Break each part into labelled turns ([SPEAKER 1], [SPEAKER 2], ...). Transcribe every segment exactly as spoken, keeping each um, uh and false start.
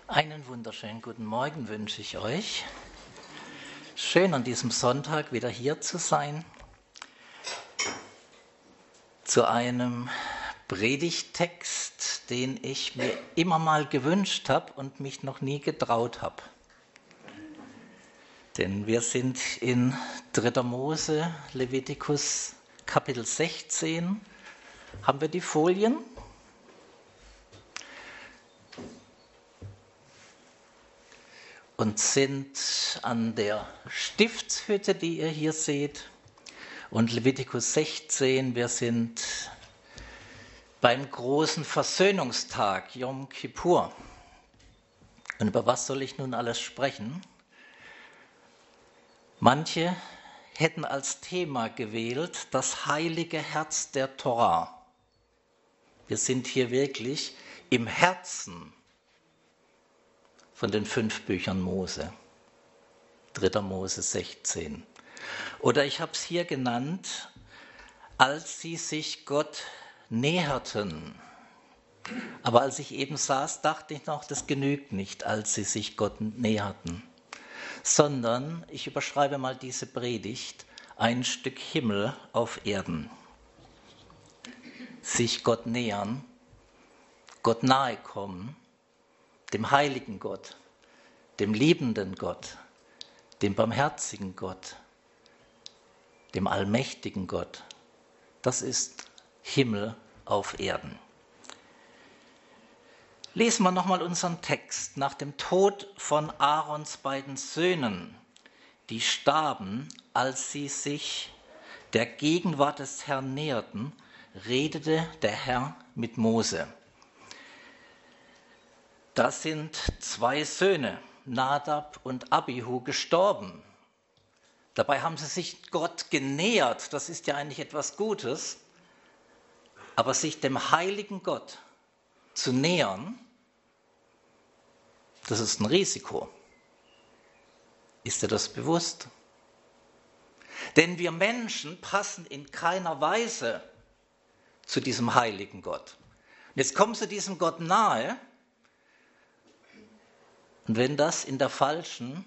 [SPEAKER 1] Einen wunderschönen guten Morgen wünsche ich euch. Schön an diesem Sonntag wieder hier zu sein, zu einem Predigttext, den ich mir immer mal gewünscht habe und mich noch nie getraut habe. Denn wir sind in dritter Mose, Levitikus Kapitel sechzehn. Haben wir die Folien? Und sind an der Stiftshütte, die ihr hier seht. Und Levitikus sechzehn, wir sind beim großen Versöhnungstag, Yom Kippur. Und über was soll ich nun alles sprechen? Manche hätten als Thema gewählt das heilige Herz der Torah. Wir sind hier wirklich im Herzen von den fünf Büchern Mose, dritter Mose sechzehn. Oder ich habe es hier genannt, als sie sich Gott näherten. Aber als ich eben saß, dachte ich noch, das genügt nicht, als sie sich Gott näherten. Sondern ich überschreibe mal diese Predigt, ein Stück Himmel auf Erden. Sich Gott nähern, Gott nahe kommen, dem heiligen Gott, dem liebenden Gott, dem barmherzigen Gott, dem allmächtigen Gott. Das ist Himmel auf Erden. Lesen wir nochmal unseren Text. Nach dem Tod von Aarons beiden Söhnen, die starben, als sie sich der Gegenwart des Herrn näherten, redete der Herr mit Mose. Da sind zwei Söhne, Nadab und Abihu, gestorben. Dabei haben sie sich Gott genähert, das ist ja eigentlich etwas Gutes. Aber sich dem heiligen Gott zu nähern, das ist ein Risiko. Ist dir das bewusst? Denn wir Menschen passen in keiner Weise zu diesem heiligen Gott. Und jetzt kommen sie diesem Gott nahe. Und wenn das in der falschen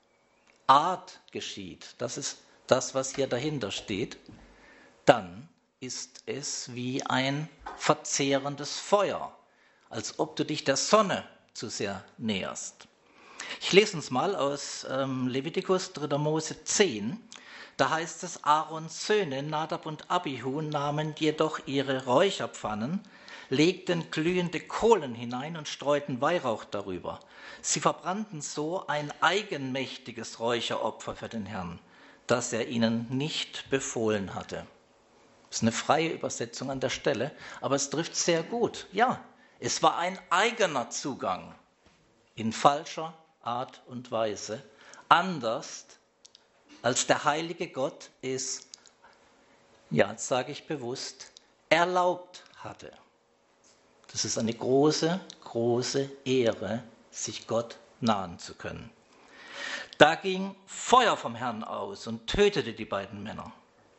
[SPEAKER 1] Art geschieht, das ist das, was hier dahinter steht, dann ist es wie ein verzehrendes Feuer, als ob du dich der Sonne zu sehr näherst. Ich lese uns mal aus ähm, Levitikus dritter Mose zehn. Da heißt es, Aarons Söhne, Nadab und Abihu, nahmen jedoch ihre Räucherpfannen, legten glühende Kohlen hinein und streuten Weihrauch darüber. Sie verbrannten so ein eigenmächtiges Räucheropfer für den Herrn, das er ihnen nicht befohlen hatte. Das ist eine freie Übersetzung an der Stelle, aber es trifft sehr gut. Ja, es war ein eigener Zugang in falscher Art und Weise, anders als der heilige Gott es, ja, das sage ich bewusst, erlaubt hatte. Das ist eine große, große Ehre, sich Gott nahen zu können. Da ging Feuer vom Herrn aus und tötete die beiden Männer.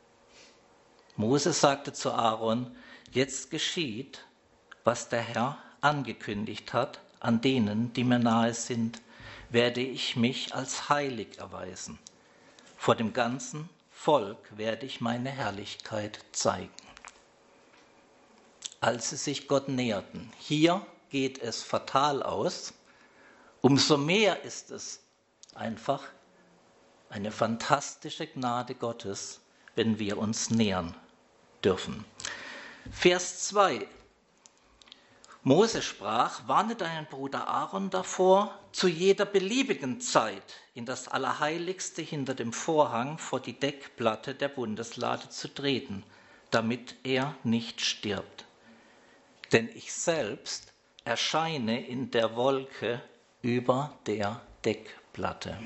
[SPEAKER 1] Mose sagte zu Aaron, jetzt geschieht, was der Herr angekündigt hat, an denen, die mir nahe sind, werde ich mich als heilig erweisen. Vor dem ganzen Volk werde ich meine Herrlichkeit zeigen. Als sie sich Gott näherten. Hier geht es fatal aus. Umso mehr ist es einfach eine fantastische Gnade Gottes, wenn wir uns nähern dürfen. Vers zwei. Mose sprach, warne deinen Bruder Aaron davor, zu jeder beliebigen Zeit in das Allerheiligste hinter dem Vorhang vor die Deckplatte der Bundeslade zu treten, damit er nicht stirbt. Denn ich selbst erscheine in der Wolke über der Deckplatte.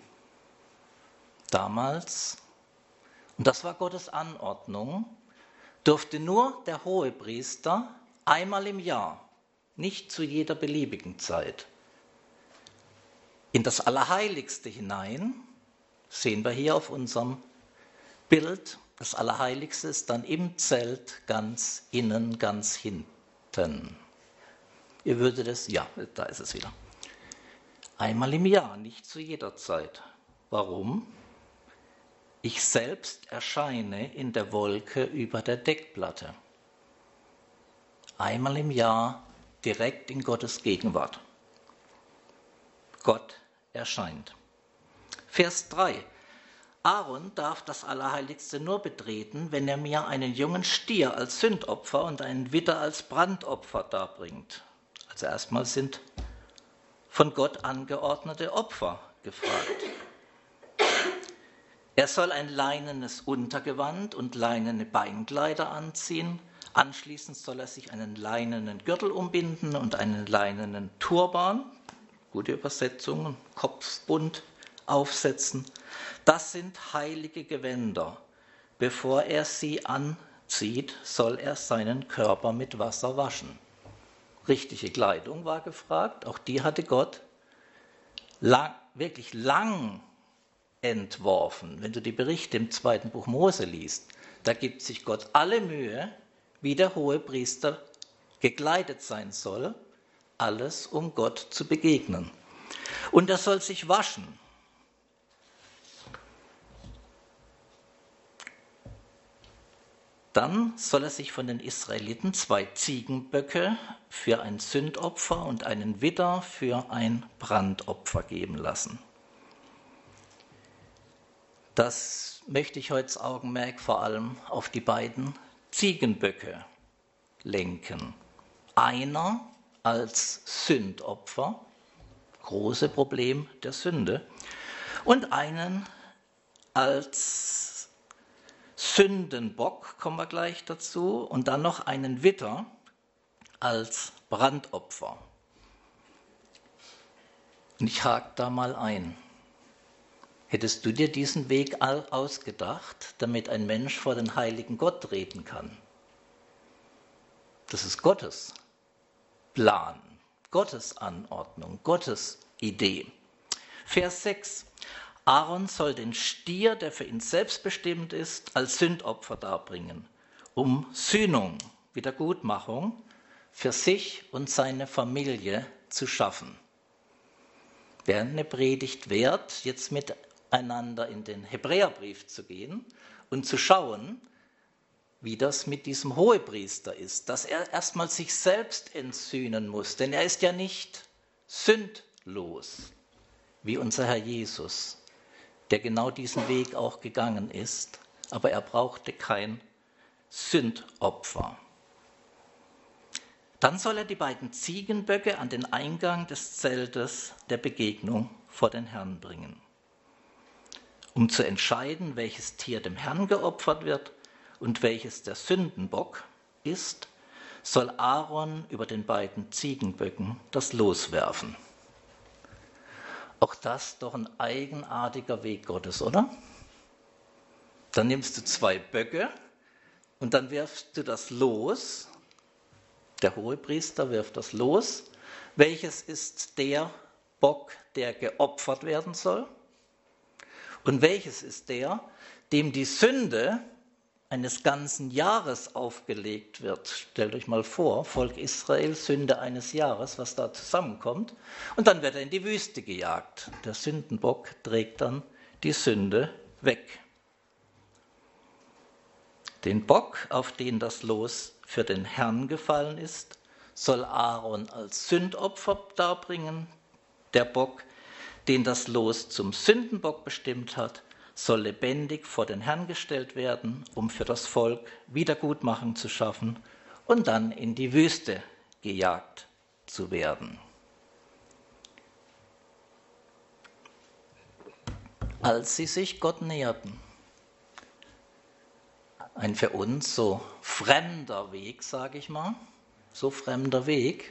[SPEAKER 1] Damals, und das war Gottes Anordnung, durfte nur der Hohepriester einmal im Jahr, nicht zu jeder beliebigen Zeit, in das Allerheiligste hinein, sehen wir hier auf unserem Bild, das Allerheiligste ist dann im Zelt ganz innen, ganz hinten. Ihr würdet es, ja, da ist es wieder. Einmal im Jahr, nicht zu jeder Zeit. Warum? Ich selbst erscheine in der Wolke über der Deckplatte. Einmal im Jahr direkt in Gottes Gegenwart. Gott erscheint. Vers drei. Aaron darf das Allerheiligste nur betreten, wenn er mir einen jungen Stier als Sündopfer und einen Widder als Brandopfer darbringt. Also erstmal sind von Gott angeordnete Opfer gefragt. Er soll ein leinenes Untergewand und leinene Beinkleider anziehen. Anschließend soll er sich einen leinenen Gürtel umbinden und einen leinenen Turban, gute Übersetzung, Kopfbund aufsetzen. Das sind heilige Gewänder. Bevor er sie anzieht, soll er seinen Körper mit Wasser waschen. Richtige Kleidung war gefragt, auch die hatte Gott lang, wirklich lang entworfen. Wenn du die Berichte im zweiten Buch Mose liest, da gibt sich Gott alle Mühe, wie der Hohepriester gekleidet sein soll, alles um Gott zu begegnen. Und er soll sich waschen. Dann soll er sich von den Israeliten zwei Ziegenböcke für ein Sündopfer und einen Widder für ein Brandopfer geben lassen. Das möchte ich heute das Augenmerk vor allem auf die beiden Ziegenböcke lenken. Einer als Sündopfer, große Problem der Sünde, und einen als Sündenbock, kommen wir gleich dazu, und dann noch einen Widder als Brandopfer. Und ich hake da mal ein. Hättest du dir diesen Weg ausgedacht, damit ein Mensch vor den heiligen Gott treten kann? Das ist Gottes Plan, Gottes Anordnung, Gottes Idee. Vers sechs. Aaron soll den Stier, der für ihn selbst bestimmt ist, als Sündopfer darbringen, um Sühnung, Wiedergutmachung für sich und seine Familie zu schaffen. Wäre eine Predigt wert, jetzt miteinander in den Hebräerbrief zu gehen und zu schauen, wie das mit diesem Hohepriester ist, dass er erstmal sich selbst entsühnen muss, denn er ist ja nicht sündlos, wie unser Herr Jesus, der genau diesen Weg auch gegangen ist, aber er brauchte kein Sündopfer. Dann soll er die beiden Ziegenböcke an den Eingang des Zeltes der Begegnung vor den Herrn bringen. Um zu entscheiden, welches Tier dem Herrn geopfert wird und welches der Sündenbock ist, soll Aaron über den beiden Ziegenböcken das Los werfen. Auch das doch ein eigenartiger Weg Gottes, oder? Dann nimmst du zwei Böcke und dann wirfst du das Los. Der Hohepriester wirft das Los. Welches ist der Bock, der geopfert werden soll? Und welches ist der, dem die Sünde eines ganzen Jahres aufgelegt wird? Stellt euch mal vor, Volk Israel, Sünde eines Jahres, was da zusammenkommt. Und dann wird er in die Wüste gejagt. Der Sündenbock trägt dann die Sünde weg. Den Bock, auf den das Los für den Herrn gefallen ist, soll Aaron als Sündopfer darbringen. Der Bock, den das Los zum Sündenbock bestimmt hat, soll lebendig vor den Herrn gestellt werden, um für das Volk Wiedergutmachung zu schaffen und dann in die Wüste gejagt zu werden. Als sie sich Gott näherten, ein für uns so fremder Weg, sage ich mal, so fremder Weg,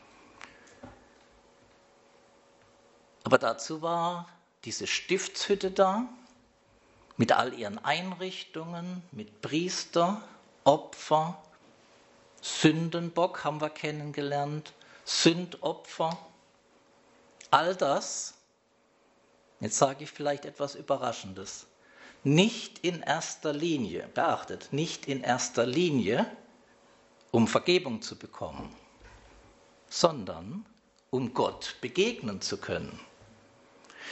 [SPEAKER 1] aber dazu war diese Stiftshütte da, mit all ihren Einrichtungen, mit Priester, Opfer, Sündenbock haben wir kennengelernt, Sündopfer, all das, jetzt sage ich vielleicht etwas Überraschendes, nicht in erster Linie, beachtet, nicht in erster Linie, um Vergebung zu bekommen, sondern um Gott begegnen zu können.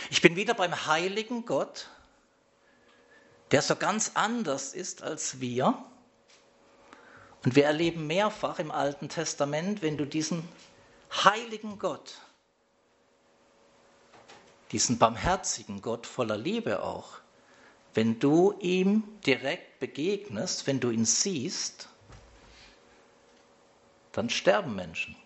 [SPEAKER 1] Ich bin wieder beim heiligen Gott, der so ganz anders ist als wir. Und wir erleben mehrfach im Alten Testament, wenn du diesen heiligen Gott, diesen barmherzigen Gott voller Liebe auch, wenn du ihm direkt begegnest, wenn du ihn siehst, dann sterben Menschen.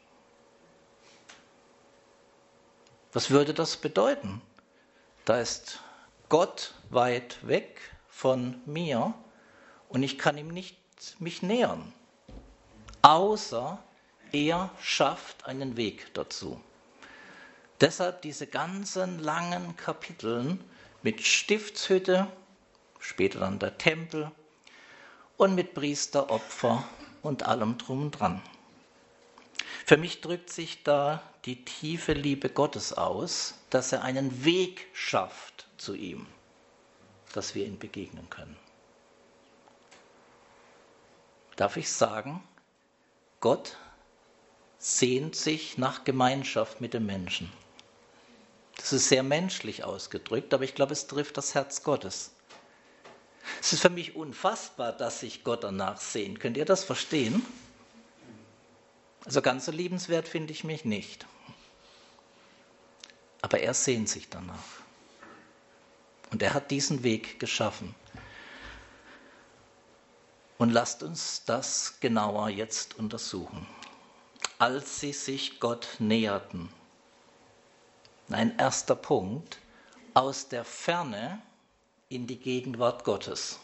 [SPEAKER 1] Was würde das bedeuten? Da ist Gott weit weg von mir und ich kann ihm nicht mich nähern, außer er schafft einen Weg dazu. Deshalb diese ganzen langen Kapiteln mit Stiftshütte, später dann der Tempel und mit Priesteropfer und allem drum und dran. Für mich drückt sich da die tiefe Liebe Gottes aus, dass er einen Weg schafft zu ihm, dass wir ihm begegnen können. Darf ich sagen, Gott sehnt sich nach Gemeinschaft mit dem Menschen. Das ist sehr menschlich ausgedrückt, aber ich glaube, es trifft das Herz Gottes. Es ist für mich unfassbar, dass sich Gott danach sehnt. Könnt ihr das verstehen? Also ganz so liebenswert finde ich mich nicht. Aber er sehnt sich danach. Und er hat diesen Weg geschaffen. Und lasst uns das genauer jetzt untersuchen. Als sie sich Gott näherten, ein erster Punkt, aus der Ferne in die Gegenwart Gottes.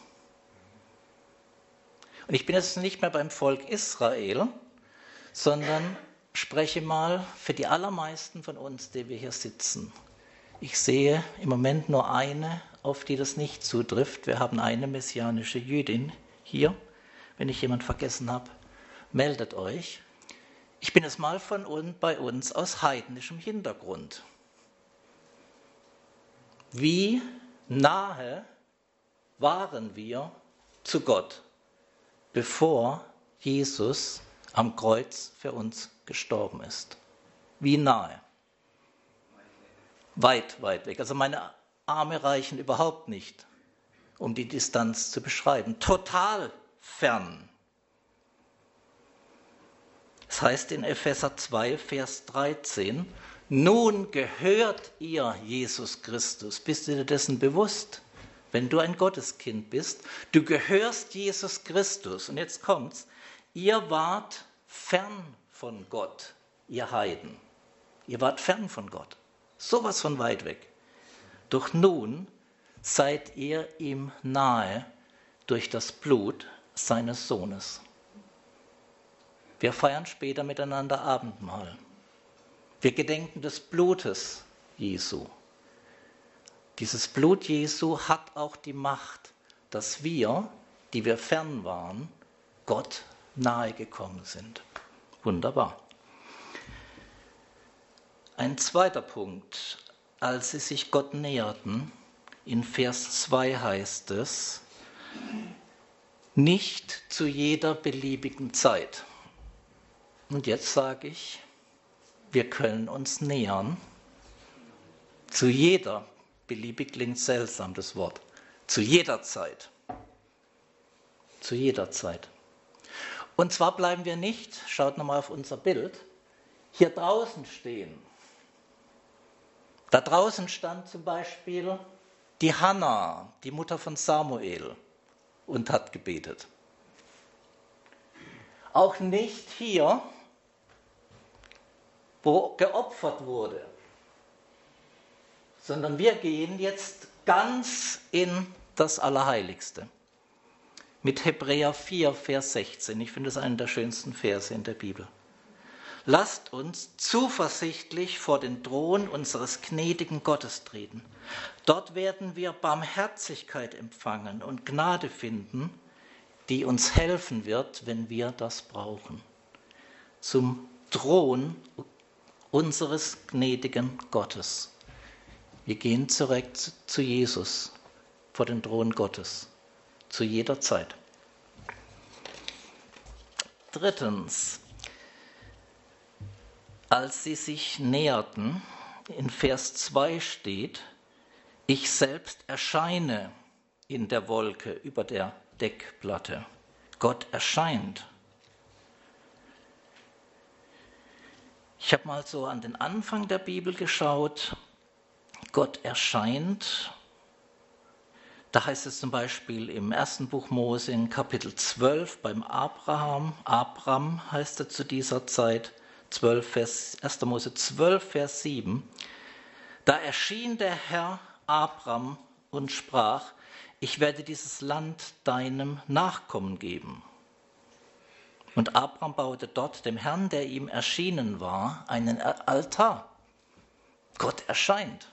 [SPEAKER 1] Und ich bin jetzt nicht mehr beim Volk Israel, sondern spreche mal für die allermeisten von uns, die wir hier sitzen. Ich sehe im Moment nur eine, auf die das nicht zutrifft. Wir haben eine messianische Jüdin hier. Wenn ich jemand vergessen habe, meldet euch. Ich bin es mal von uns, bei uns aus heidnischem Hintergrund. Wie nahe waren wir zu Gott, bevor Jesus am Kreuz für uns gestorben ist? Wie nahe? Weit, weit weg. Also meine Arme reichen überhaupt nicht, um die Distanz zu beschreiben. Total fern. Es heißt in Epheser zwei, Vers dreizehn, nun gehört ihr Jesus Christus. Bist du dir dessen bewusst? Wenn du ein Gotteskind bist, du gehörst Jesus Christus. Und jetzt kommt's. Ihr wart fern von Gott, ihr Heiden. Ihr wart fern von Gott. Sowas von weit weg. Doch nun seid ihr ihm nahe durch das Blut seines Sohnes. Wir feiern später miteinander Abendmahl. Wir gedenken des Blutes Jesu. Dieses Blut Jesu hat auch die Macht, dass wir, die wir fern waren, Gott nahe gekommen sind. Wunderbar. Ein zweiter Punkt, als sie sich Gott näherten, in Vers zwei heißt es, nicht zu jeder beliebigen Zeit. Und jetzt sage ich, wir können uns nähern zu jeder, beliebig klingt seltsam das Wort, zu jeder Zeit. Zu jeder Zeit. Und zwar bleiben wir nicht, schaut nochmal auf unser Bild, hier draußen stehen. Da draußen stand zum Beispiel die Hannah, die Mutter von Samuel, und hat gebetet. Auch nicht hier, wo geopfert wurde, sondern wir gehen jetzt ganz in das Allerheiligste. Mit Hebräer vier, Vers sechzehn. Ich finde es einen der schönsten Verse in der Bibel. Lasst uns zuversichtlich vor den Thron unseres gnädigen Gottes treten. Dort werden wir Barmherzigkeit empfangen und Gnade finden, die uns helfen wird, wenn wir das brauchen. Zum Thron unseres gnädigen Gottes. Wir gehen zurück zu Jesus, vor den Thron Gottes, zu jeder Zeit. Drittens, als sie sich näherten, in Vers zwei steht, Ich selbst erscheine in der Wolke über der Deckplatte. Gott erscheint. Ich habe mal so an den Anfang der Bibel geschaut. Gott erscheint. Da heißt es zum Beispiel im ersten Buch Mose in Kapitel zwölf beim Abraham. Abram heißt er zu dieser Zeit. zwölf, Vers, erster Mose zwölf, Vers sieben. Da erschien der Herr Abram und sprach: Ich werde dieses Land deinem Nachkommen geben. Und Abram baute dort dem Herrn, der ihm erschienen war, einen Altar. Gott erscheint.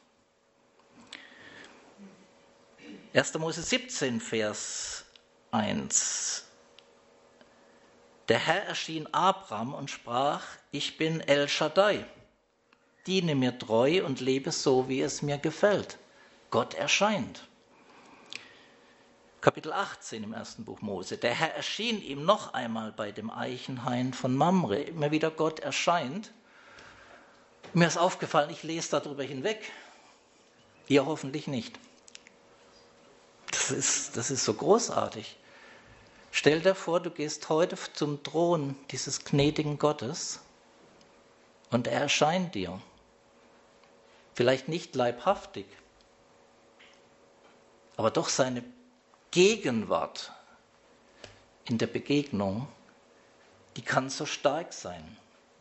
[SPEAKER 1] erster Mose siebzehn, Vers eins. Der Herr erschien Abram und sprach: Ich bin El Shaddai. Diene mir treu und lebe so, wie es mir gefällt. Gott erscheint. Kapitel achtzehn im ersten Buch Mose. Der Herr erschien ihm noch einmal bei dem Eichenhain von Mamre. Immer wieder Gott erscheint. Mir ist aufgefallen, ich lese darüber hinweg. Ihr hoffentlich nicht. Das ist, das ist so großartig. Stell dir vor, du gehst heute zum Thron dieses gnädigen Gottes und er erscheint dir. Vielleicht nicht leibhaftig, aber doch seine Gegenwart in der Begegnung, die kann so stark sein.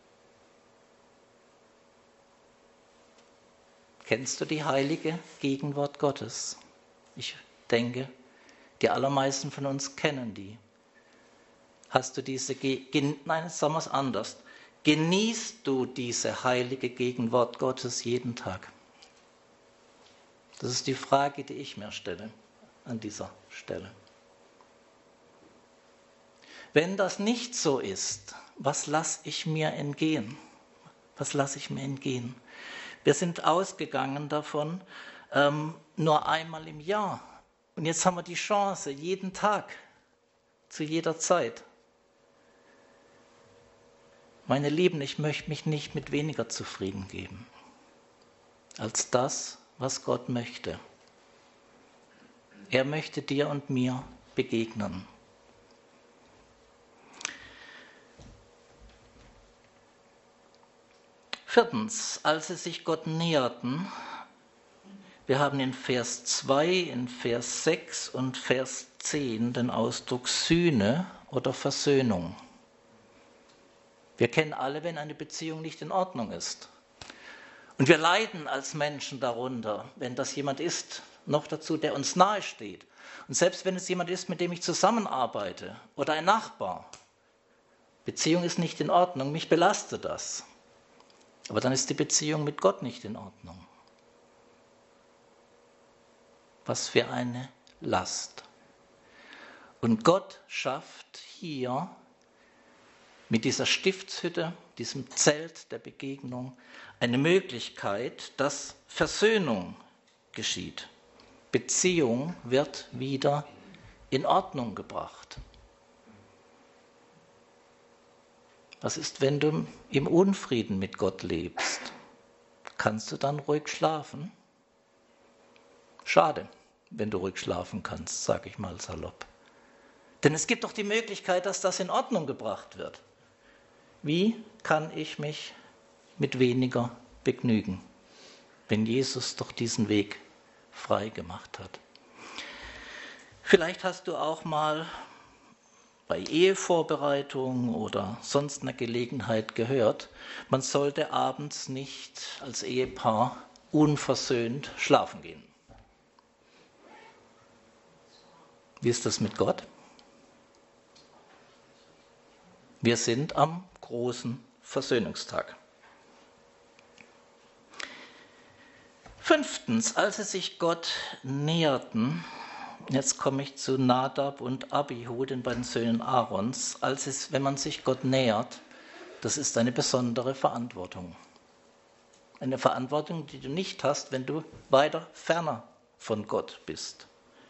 [SPEAKER 1] Kennst du die heilige Gegenwart Gottes? Ich denke, die allermeisten von uns kennen die. Hast du diese, Ge- nein, sagen wir es anders. Genießt du diese heilige Gegenwart Gottes jeden Tag? Das ist die Frage, die ich mir stelle an dieser Stelle. Wenn das nicht so ist, was lasse ich mir entgehen? Was lasse ich mir entgehen? Wir sind ausgegangen davon, ähm, nur einmal im Jahr. Und jetzt haben wir die Chance, jeden Tag, zu jeder Zeit. Meine Lieben, ich möchte mich nicht mit weniger zufrieden geben, als das, was Gott möchte. Er möchte dir und mir begegnen. Viertens, als sie sich Gott näherten, wir haben in Vers zwei, in Vers sechs und Vers zehn den Ausdruck Sühne oder Versöhnung. Wir kennen alle, wenn eine Beziehung nicht in Ordnung ist. Und wir leiden als Menschen darunter, wenn das jemand ist, noch dazu, der uns nahe steht. Und selbst wenn es jemand ist, mit dem ich zusammenarbeite oder ein Nachbar, Beziehung ist nicht in Ordnung, mich belastet das. Aber dann ist die Beziehung mit Gott nicht in Ordnung. Was für eine Last. Und Gott schafft hier mit dieser Stiftshütte, diesem Zelt der Begegnung, eine Möglichkeit, dass Versöhnung geschieht. Beziehung wird wieder in Ordnung gebracht. Was ist, wenn du im Unfrieden mit Gott lebst? Kannst du dann ruhig schlafen? Schade, wenn du ruhig schlafen kannst, sage ich mal salopp. Denn es gibt doch die Möglichkeit, dass das in Ordnung gebracht wird. Wie kann ich mich mit weniger begnügen, wenn Jesus doch diesen Weg frei gemacht hat? Vielleicht hast du auch mal bei Ehevorbereitung oder sonst einer Gelegenheit gehört, man sollte abends nicht als Ehepaar unversöhnt schlafen gehen. Wie ist das mit Gott? Wir sind am großen Versöhnungstag. Fünftens, als sie sich Gott näherten, jetzt komme ich zu Nadab und Abihu, den beiden Söhnen Aarons, als es, wenn man sich Gott nähert, das ist eine besondere Verantwortung. Eine Verantwortung, die du nicht hast, wenn du weiter ferner von Gott bist.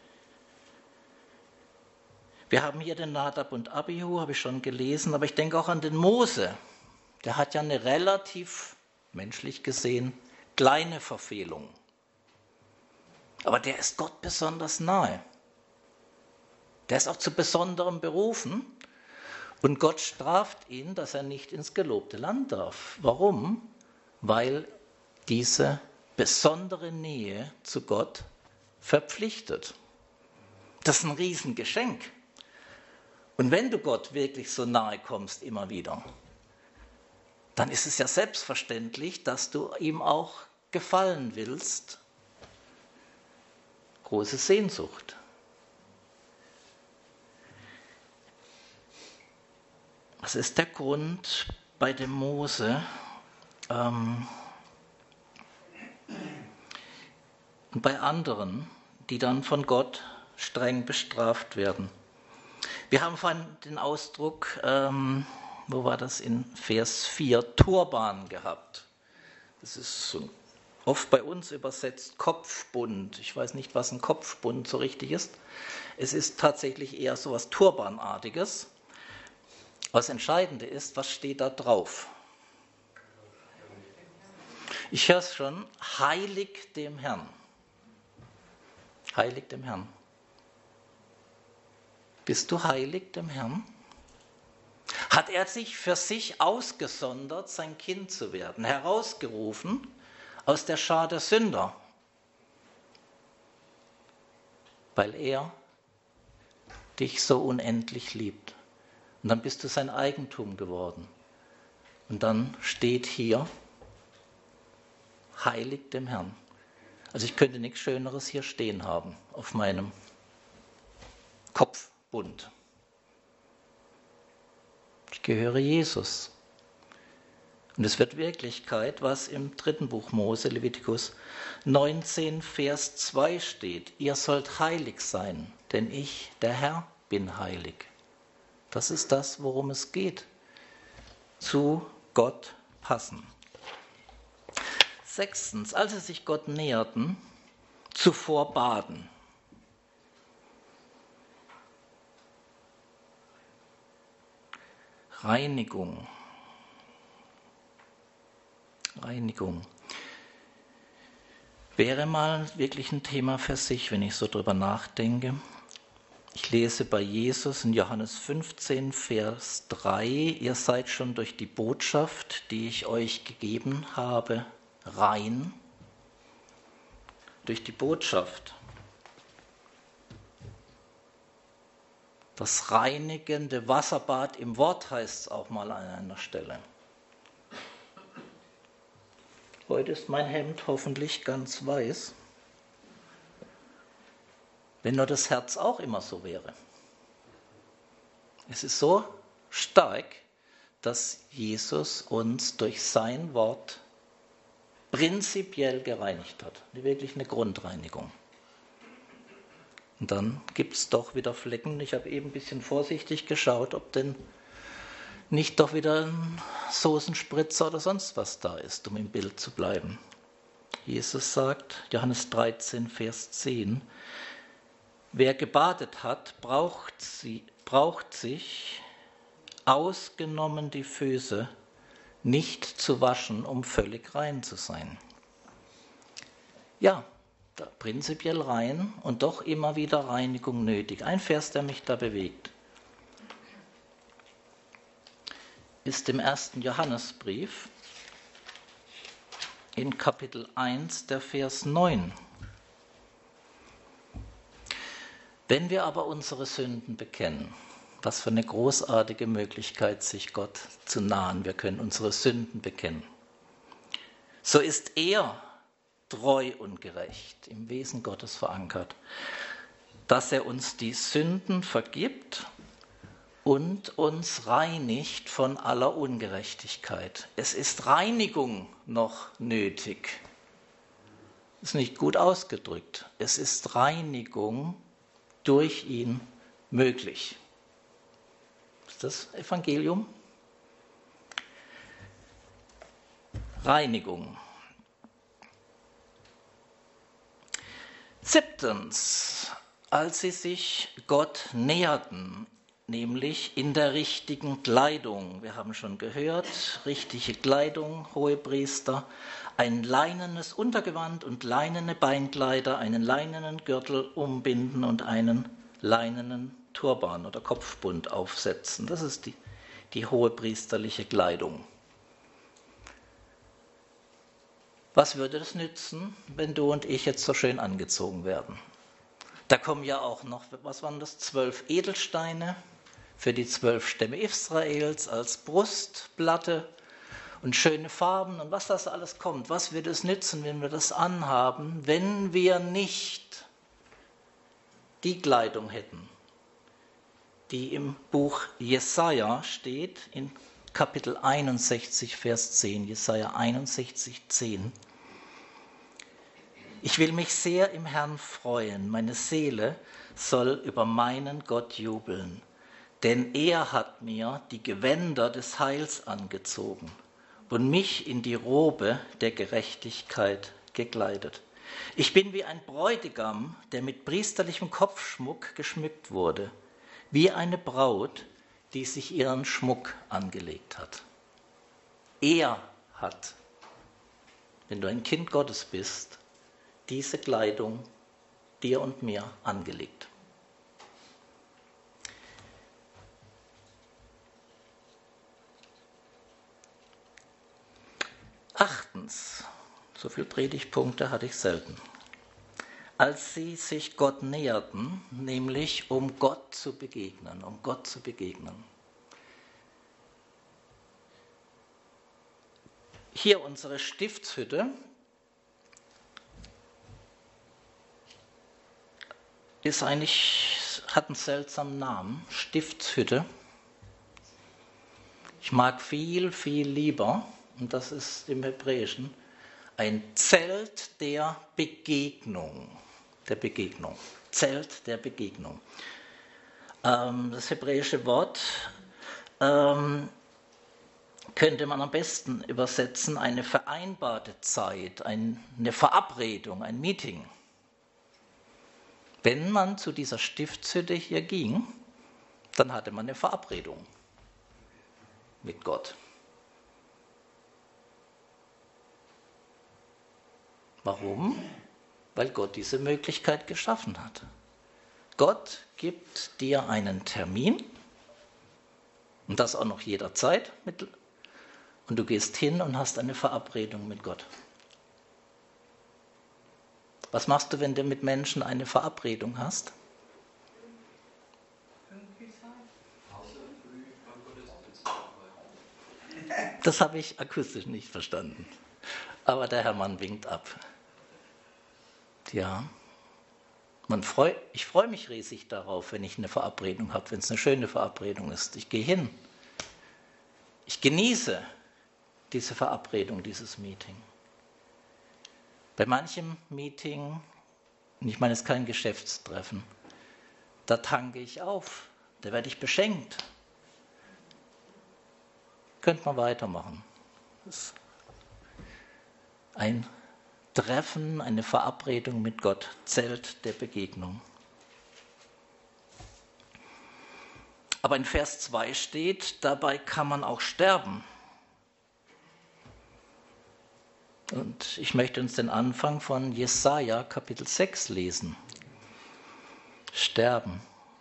[SPEAKER 1] Wir haben hier den Nadab und Abihu, habe ich schon gelesen, aber ich denke auch an den Mose. Der hat ja eine relativ, menschlich gesehen, kleine Verfehlung. Aber der ist Gott besonders nahe. Der ist auch zu Besonderem berufen. Und Gott straft ihn, dass er nicht ins gelobte Land darf. Warum? Weil diese besondere Nähe zu Gott verpflichtet. Das ist ein Riesengeschenk. Und wenn du Gott wirklich so nahe kommst immer wieder, dann ist es ja selbstverständlich, dass du ihm auch gefallen willst. Große Sehnsucht. Das ist der Grund bei dem Mose ähm, und bei anderen, die dann von Gott streng bestraft werden. Wir haben vorhin den Ausdruck, ähm, wo war das, in Vers vier, Turban gehabt. Das ist so oft bei uns übersetzt Kopfbund. Ich weiß nicht, was ein Kopfbund so richtig ist. Es ist tatsächlich eher so etwas Turbanartiges. Was Entscheidende ist, was steht da drauf? Ich höre es schon, heilig dem Herrn. Heilig dem Herrn. Bist du heilig dem Herrn? Hat er sich für sich ausgesondert, sein Kind zu werden, herausgerufen aus der Schar der Sünder, weil er dich so unendlich liebt. Und dann bist du sein Eigentum geworden. Und dann steht hier, heilig dem Herrn. Also ich könnte nichts Schöneres hier stehen haben auf meinem Kopfbund. Ich gehöre Jesus. Und es wird Wirklichkeit, was im dritten Buch Mose, Levitikus neunzehn, Vers zwei steht. Ihr sollt heilig sein, denn ich, der Herr, bin heilig. Das ist das, worum es geht. Zu Gott passen. Sechstens, als sie sich Gott näherten, zuvor baden. Reinigung. Reinigung. Wäre mal wirklich ein Thema für sich, wenn ich so drüber nachdenke. Ich lese bei Jesus in Johannes fünfzehn, Vers drei, ihr seid schon durch die Botschaft, die ich euch gegeben habe, rein. Durch die Botschaft. Das reinigende Wasserbad im Wort heißt es auch mal an einer Stelle. Heute ist mein Hemd hoffentlich ganz weiß. Wenn nur das Herz auch immer so wäre. Es ist so stark, dass Jesus uns durch sein Wort prinzipiell gereinigt hat. Wirklich eine Grundreinigung. Und dann gibt es doch wieder Flecken. Ich habe eben ein bisschen vorsichtig geschaut, ob denn nicht doch wieder ein Soßenspritzer oder sonst was da ist, um im Bild zu bleiben. Jesus sagt, Johannes dreizehn, Vers zehn, wer gebadet hat, braucht, sie, braucht sich, ausgenommen die Füße, nicht zu waschen, um völlig rein zu sein. Ja, da, prinzipiell rein und doch immer wieder Reinigung nötig. Ein Vers, der mich da bewegt, ist im ersten Johannesbrief in Kapitel eins, der Vers neun. Wenn wir aber unsere Sünden bekennen, was für eine großartige Möglichkeit, sich Gott zu nahen, wir können unsere Sünden bekennen, so ist er treu und gerecht, im Wesen Gottes verankert, dass er uns die Sünden vergibt und uns reinigt von aller Ungerechtigkeit. Es ist Reinigung noch nötig. Ist nicht gut ausgedrückt. Es ist Reinigung durch ihn möglich. Ist das Evangelium? Reinigung. Siebtens, als sie sich Gott näherten, nämlich in der richtigen Kleidung. Wir haben schon gehört, richtige Kleidung, Hohepriester, ein leinenes Untergewand und leinene Beinkleider, einen leinenen Gürtel umbinden und einen leinenen Turban oder Kopfbund aufsetzen. Das ist die, die hohepriesterliche Kleidung. Was würde es nützen, wenn du und ich jetzt so schön angezogen werden? Da kommen ja auch noch, was waren das, zwölf Edelsteine für die zwölf Stämme Israels als Brustplatte und schöne Farben und was das alles kommt. Was würde es nützen, wenn wir das anhaben, wenn wir nicht die Kleidung hätten, die im Buch Jesaja steht, in Kapitel einundsechzig, Vers zehn, Jesaja einundsechzig, zehn. Ich will mich sehr im Herrn freuen, meine Seele soll über meinen Gott jubeln, denn er hat mir die Gewänder des Heils angezogen und mich in die Robe der Gerechtigkeit gekleidet. Ich bin wie ein Bräutigam, der mit priesterlichem Kopfschmuck geschmückt wurde, wie eine Braut, die sich ihren Schmuck angelegt hat. Er hat, wenn du ein Kind Gottes bist, diese Kleidung dir und mir angelegt. Achtens, so viele Predigtpunkte hatte ich selten. Als sie sich Gott näherten, nämlich um Gott zu begegnen, um Gott zu begegnen. Hier unsere Stiftshütte ist eigentlich, hat einen seltsamen Namen, Stiftshütte. Ich mag viel, viel lieber, und das ist im Hebräischen, ein Zelt der Begegnung. Der Begegnung. Zelt der Begegnung. Ähm, das hebräische Wort ähm, könnte man am besten übersetzen, eine vereinbarte Zeit, ein, eine Verabredung, ein Meeting. Wenn man zu dieser Stiftshütte hier ging, dann hatte man eine Verabredung mit Gott. Warum? Weil Gott diese Möglichkeit geschaffen hat. Gott gibt dir einen Termin, und das auch noch jederzeit, mit, und du gehst hin und hast eine Verabredung mit Gott. Was machst du, wenn du mit Menschen eine Verabredung hast? Das habe ich akustisch nicht verstanden. Aber der Hermann winkt ab. Ja, man freu, ich freue mich riesig darauf, wenn ich eine Verabredung habe, wenn es eine schöne Verabredung ist. Ich gehe hin. Ich genieße diese Verabredung, dieses Meeting. Bei manchem Meeting, und ich meine, es ist kein Geschäftstreffen, da tanke ich auf, da werde ich beschenkt. Könnte man weitermachen. Das ist ein Treffen, eine Verabredung mit Gott, Zelt der Begegnung. Aber in Vers zwei steht, dabei kann man auch sterben. Und ich möchte uns den Anfang von Jesaja Kapitel sechs lesen. Sterben.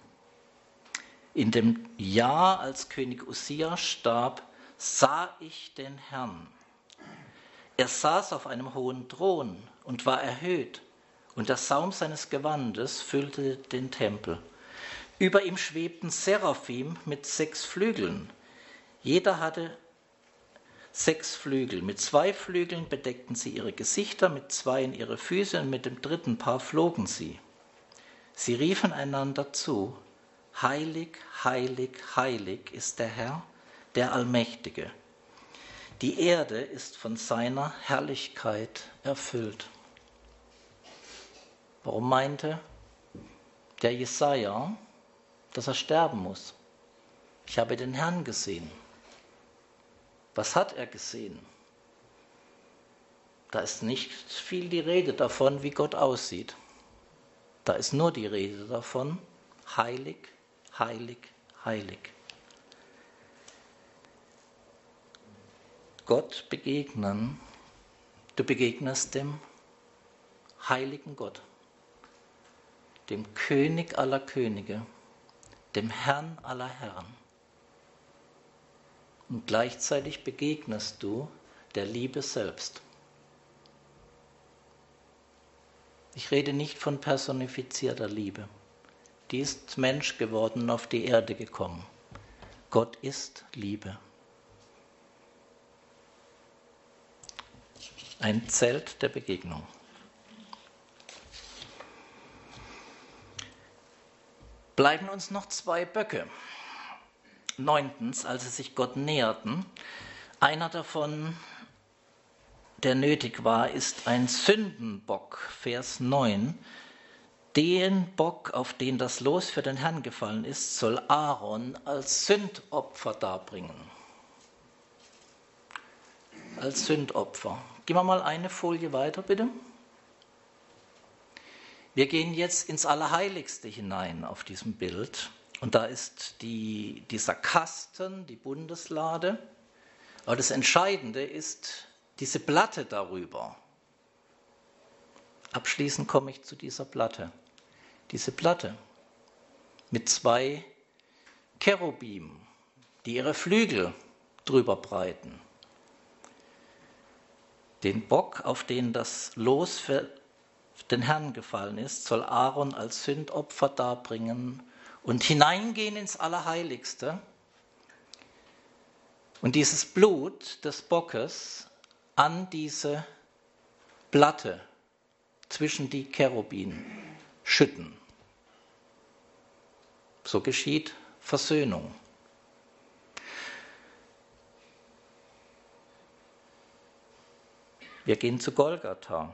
[SPEAKER 1] In dem Jahr, als König Usia starb, sah ich den Herrn. Er saß auf einem hohen Thron und war erhöht, und der Saum seines Gewandes füllte den Tempel. Über ihm schwebten Seraphim mit sechs Flügeln. Jeder hatte sechs Flügel. Mit zwei Flügeln bedeckten sie ihre Gesichter, mit zweien ihre Füße und mit dem dritten Paar flogen sie. Sie riefen einander zu: Heilig, heilig, heilig ist der Herr, der Allmächtige. Die Erde ist von seiner Herrlichkeit erfüllt. Warum meinte der Jesaja, dass er sterben muss? Ich habe den Herrn gesehen. Was hat er gesehen? Da ist nicht viel die Rede davon, wie Gott aussieht. Da ist nur die Rede davon: heilig, heilig, heilig. Gott begegnen, du begegnest dem heiligen Gott, dem König aller Könige, dem Herrn aller Herren. Und gleichzeitig begegnest du der Liebe selbst. Ich rede nicht von personifizierter Liebe. Die ist Mensch geworden und auf die Erde gekommen. Gott ist Liebe. Ein Zelt der Begegnung. Bleiben uns noch zwei Böcke. Neuntens, als sie sich Gott näherten, einer davon, der nötig war, ist ein Sündenbock, Vers neun. Den Bock, auf den das Los für den Herrn gefallen ist, soll Aaron als Sündopfer darbringen. Als Sündopfer. Gehen wir mal eine Folie weiter, bitte. Wir gehen jetzt ins Allerheiligste hinein auf diesem Bild. Und da ist die, dieser Kasten, die Bundeslade. Aber das Entscheidende ist diese Platte darüber. Abschließend komme ich zu dieser Platte. Diese Platte mit zwei Cherubim, die ihre Flügel drüber breiten. Den Bock, auf den das Los für den Herrn gefallen ist, soll Aaron als Sündopfer darbringen und hineingehen ins Allerheiligste. Und dieses Blut des Bockes an diese Platte zwischen die Cherubim schütten. So geschieht Versöhnung. Wir gehen zu Golgatha.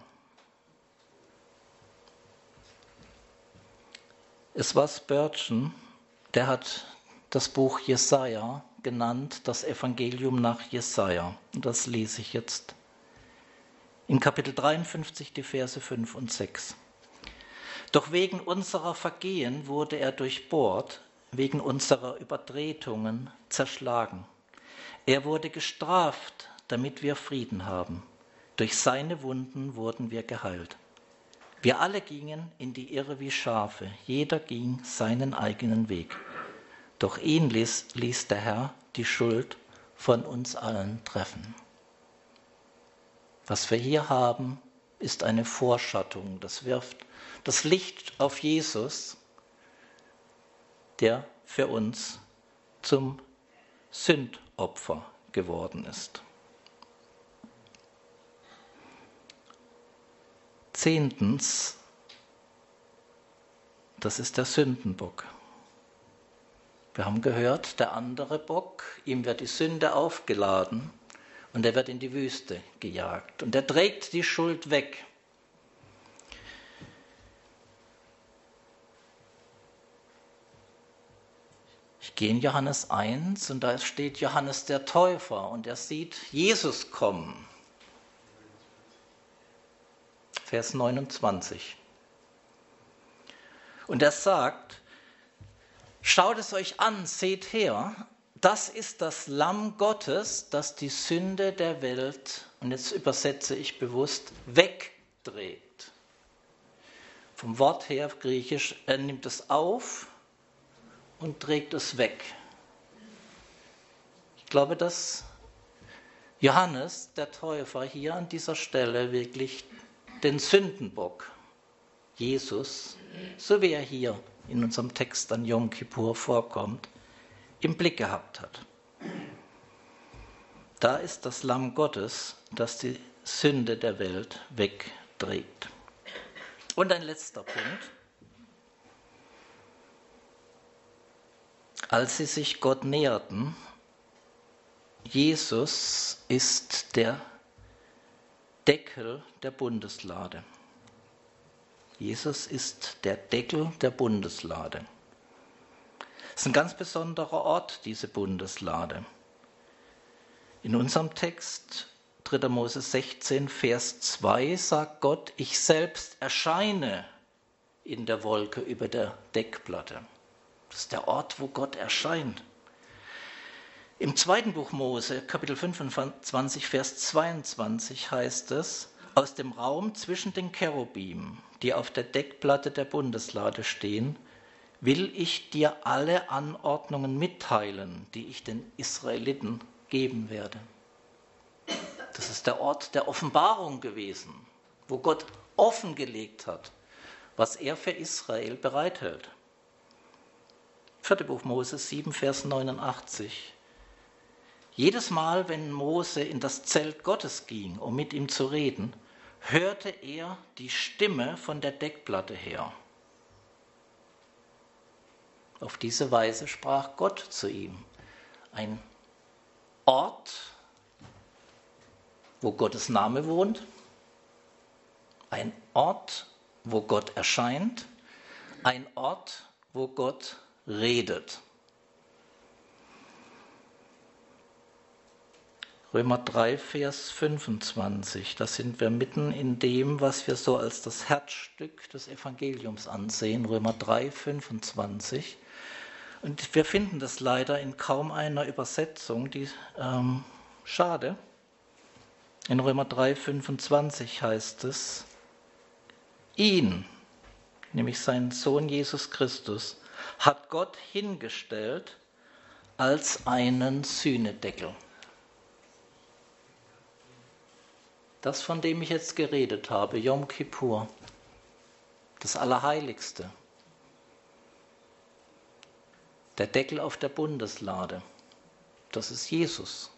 [SPEAKER 1] Es war Spurgeon, der hat das Buch Jesaja genannt, das Evangelium nach Jesaja. Und das lese ich jetzt. In Kapitel dreiundfünfzig, die Verse fünf und sechs. Doch wegen unserer Vergehen wurde er durchbohrt, wegen unserer Übertretungen zerschlagen. Er wurde gestraft, damit wir Frieden haben. Durch seine Wunden wurden wir geheilt. Wir alle gingen in die Irre wie Schafe, jeder ging seinen eigenen Weg. Doch ihn ließ, ließ der Herr die Schuld von uns allen treffen. Was wir hier haben, ist eine Vorschattung. Das wirft das Licht auf Jesus, der für uns zum Sündopfer geworden ist. Zehntens, das ist der Sündenbock. Wir haben gehört, der andere Bock, ihm wird die Sünde aufgeladen und er wird in die Wüste gejagt. Und er trägt die Schuld weg. Ich gehe in Johannes eins und da steht Johannes der Täufer und er sieht Jesus kommen. Vers neunundzwanzig. Und er sagt, schaut es euch an, seht her, das ist das Lamm Gottes, das die Sünde der Welt, und jetzt übersetze ich bewusst, wegträgt. Vom Wort her griechisch, er nimmt es auf und trägt es weg. Ich glaube, dass Johannes, der Täufer, hier an dieser Stelle wirklich den Sündenbock, Jesus, so wie er hier in unserem Text an Yom Kippur vorkommt, im Blick gehabt hat. Da ist das Lamm Gottes, das die Sünde der Welt wegträgt. Und ein letzter Punkt. Als sie sich Gott näherten, Jesus ist der Deckel der Bundeslade. Jesus ist der Deckel der Bundeslade. Es ist ein ganz besonderer Ort, diese Bundeslade. In unserem Text, dritter Mose sechzehn, Vers zwei, sagt Gott, ich selbst erscheine in der Wolke über der Deckplatte. Das ist der Ort, wo Gott erscheint. Im zweiten Buch Mose, Kapitel fünfundzwanzig, Vers zweiundzwanzig heißt es, aus dem Raum zwischen den Cherubim, die auf der Deckplatte der Bundeslade stehen, will ich dir alle Anordnungen mitteilen, die ich den Israeliten geben werde. Das ist der Ort der Offenbarung gewesen, wo Gott offengelegt hat, was er für Israel bereithält. Vierte Buch Mose sieben, Vers neunundachtzig. Jedes Mal, wenn Mose in das Zelt Gottes ging, um mit ihm zu reden, hörte er die Stimme von der Deckplatte her. Auf diese Weise sprach Gott zu ihm. Ein Ort, wo Gottes Name wohnt, ein Ort, wo Gott erscheint, ein Ort, wo Gott redet. Römer drei, Vers fünfundzwanzig, da sind wir mitten in dem, was wir so als das Herzstück des Evangeliums ansehen. Römer drei, fünfundzwanzig. Und wir finden das leider in kaum einer Übersetzung, die ähm, schade. In Römer drei, fünfundzwanzig heißt es, ihn, nämlich seinen Sohn Jesus Christus, hat Gott hingestellt als einen Sühnedeckel. Das, von dem ich jetzt geredet habe, Yom Kippur, das Allerheiligste, der Deckel auf der Bundeslade, das ist Jesus.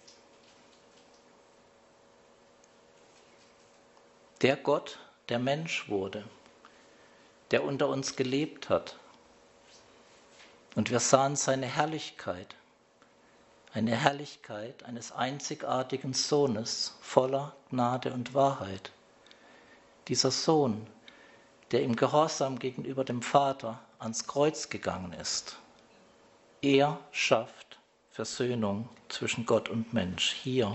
[SPEAKER 1] Der Gott, der Mensch wurde, der unter uns gelebt hat. Und wir sahen seine Herrlichkeit, eine Herrlichkeit eines einzigartigen Sohnes voller Gnade und Wahrheit. Dieser Sohn, der im Gehorsam gegenüber dem Vater ans Kreuz gegangen ist. Er schafft Versöhnung zwischen Gott und Mensch hier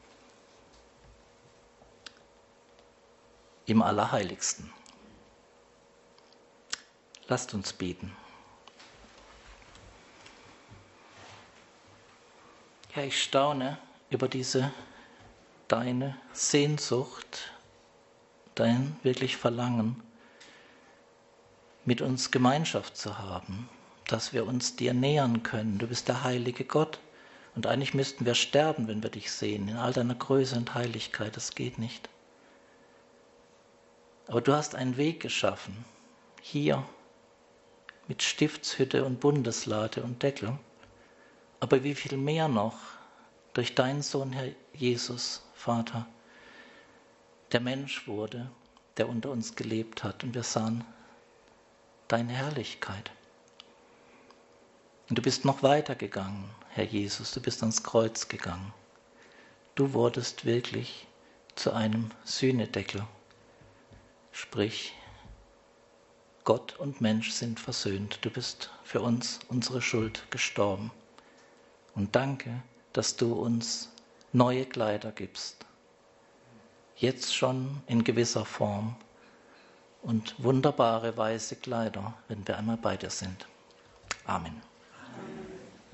[SPEAKER 1] im Allerheiligsten. Lasst uns beten. Herr, ich staune über diese deine Sehnsucht, dein wirklich Verlangen, mit uns Gemeinschaft zu haben, dass wir uns dir nähern können. Du bist der heilige Gott und eigentlich müssten wir sterben, wenn wir dich sehen, in all deiner Größe und Heiligkeit. Das geht nicht. Aber du hast einen Weg geschaffen, hier mit Stiftshütte und Bundeslade und Deckel. Aber wie viel mehr noch durch deinen Sohn, Herr Jesus, Vater, der Mensch wurde, der unter uns gelebt hat. Und wir sahen deine Herrlichkeit. Und du bist noch weiter gegangen, Herr Jesus, du bist ans Kreuz gegangen. Du wurdest wirklich zu einem Sühnedeckel. Sprich, Gott und Mensch sind versöhnt. Du bist für uns, unsere Schuld, gestorben. Und danke, dass du uns neue Kleider gibst. Jetzt schon in gewisser Form. Und wunderbare weiße Kleider, wenn wir einmal bei dir sind. Amen.